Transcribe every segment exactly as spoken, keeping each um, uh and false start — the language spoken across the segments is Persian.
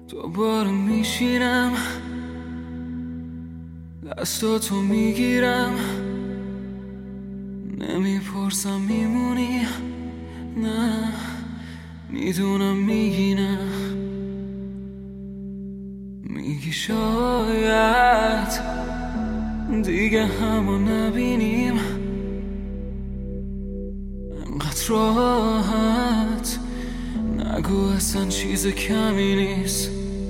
دوباره میشینم دستاتو میگیرم، نمیپرسم میمونی، نه میدونم میگی نه. میگی شاید دیگه همو نبینیم، انقدر راحت نگو اصلا چیز کمی نیست.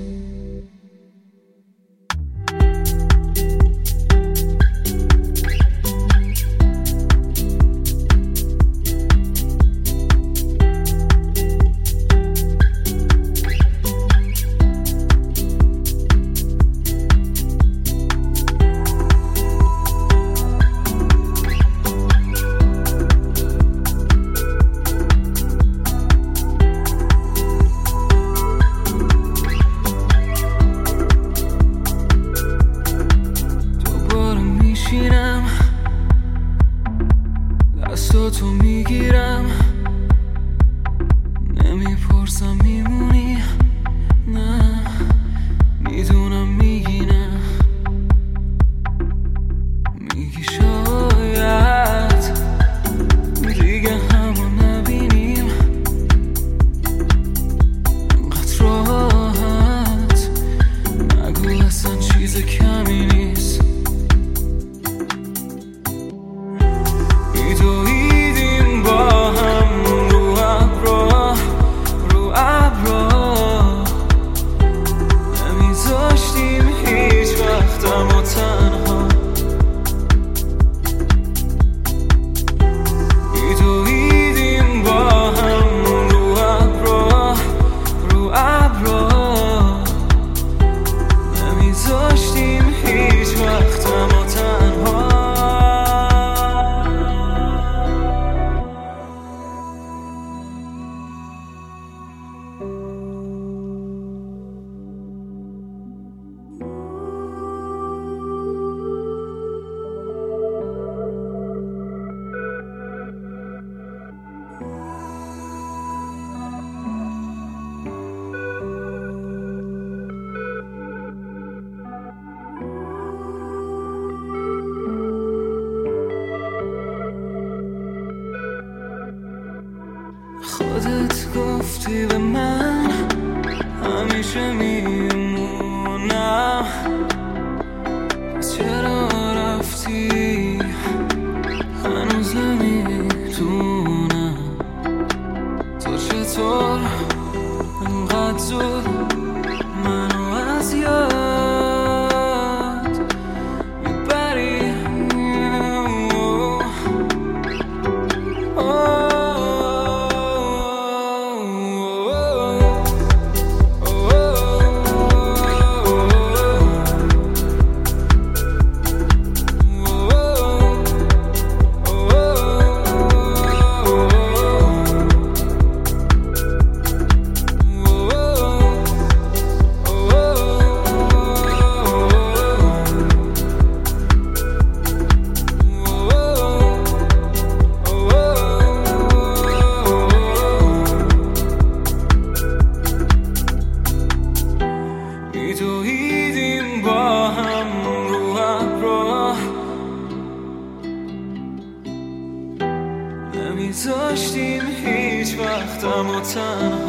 دستاتو میگیرم، نمیپرسم میمونی، نه میدونم میگی نه. میگی شاید دیگه همو نبینیم، انقدر راحت نگو اصلا چیز کمی نیست. میدویدیم با هم رو ابرا رو ابرا، نمیذاشتیم هیچ وقتمو تنها. میدویدیم با هم رو ابرا رو ابرا، نمیذاشتیم هیچ وقتمو تنها. خودت گفتی به من همیشه میمونم، پس چرا رفتی؟ هنوز نمیتونم. تو چطور انقدر زود منو از یاد میبری؟ میدویدیم با هم رو ابرا، نمیذاشتیم هیچ وقتمو تنها.